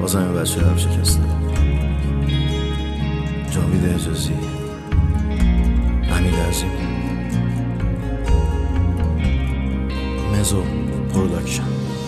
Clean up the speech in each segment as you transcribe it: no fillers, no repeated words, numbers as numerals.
بازم این بچه لب شکسته. جاوید اجازی، امیر عظیم، مزو پروداکشن.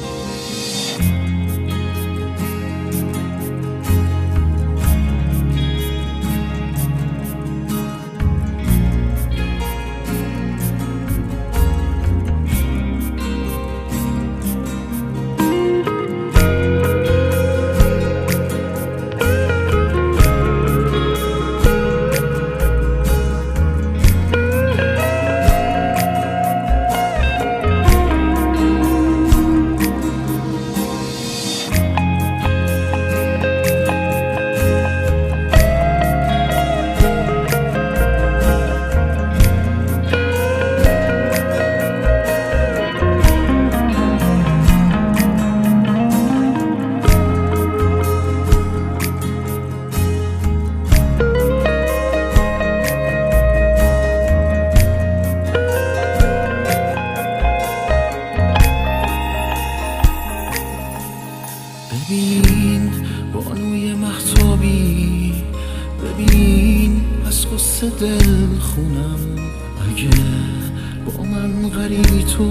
ببین بانوی مهتابی، ببین از قصه دل خونم. اگه با من غریبی تو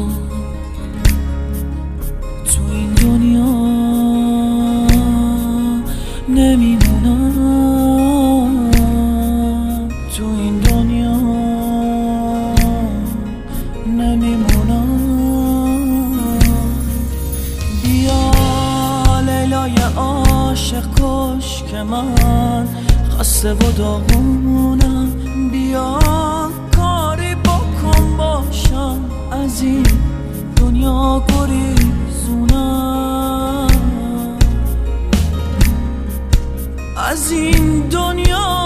این دنیا نمیمونم، تو این دنیا نمیمونم. بیا لیلای عاشق کش که من خسته و داغونم. بیا کاری بکن باشم از این دنیا گریزونم، از این دنیا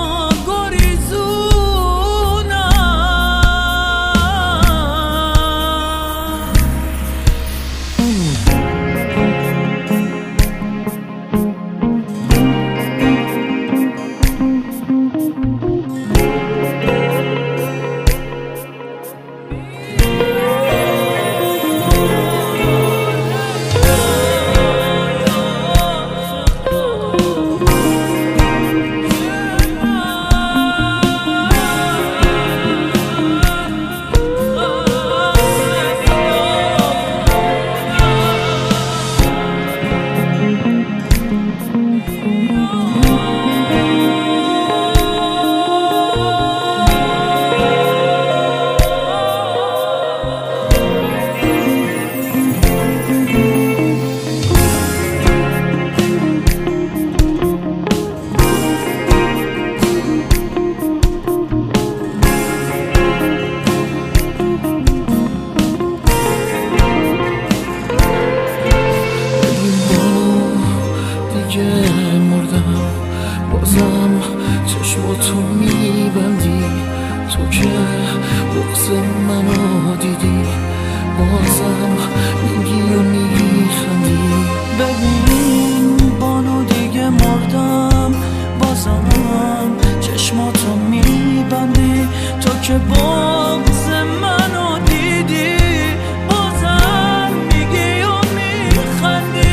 مردم بازم چشماتو میبندی، تو که بغض منو دیدی بازم میگی و میخندی. ببین بانو دیگه مردم بازم چشماتو میبندی، تو که بغض منو دیدی بازم میگی و میخندی.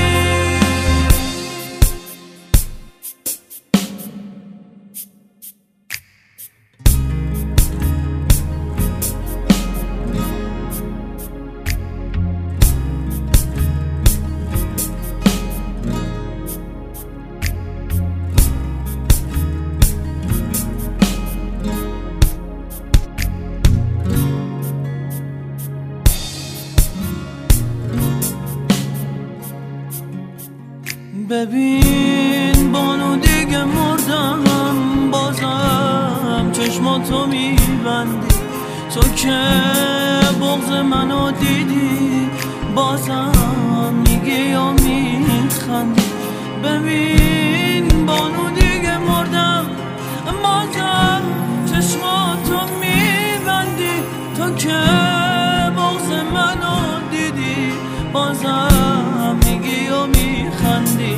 ببین بانو دیگه مردم بازم چشماتو میبندی، تو که بغض منو دیدی بازم میگی و میخندی. ببین بانو دیگه مردم بازم چشماتو میبندی، تو که بغض منو دیدی بازم میگی و میخندی.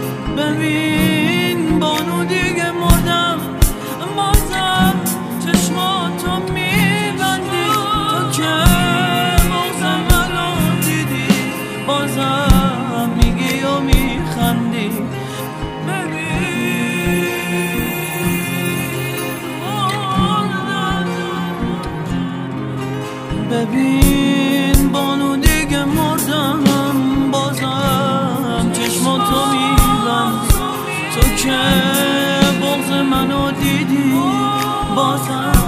ببین بانو دیگه مردم بازم چشماتو میبندی، تو که بغض منو دیدی بازم میگی و میخندی. ببین بانو دیگه مردم، بازم چشماتو میبند. تو که بغض منو دیدی، بازم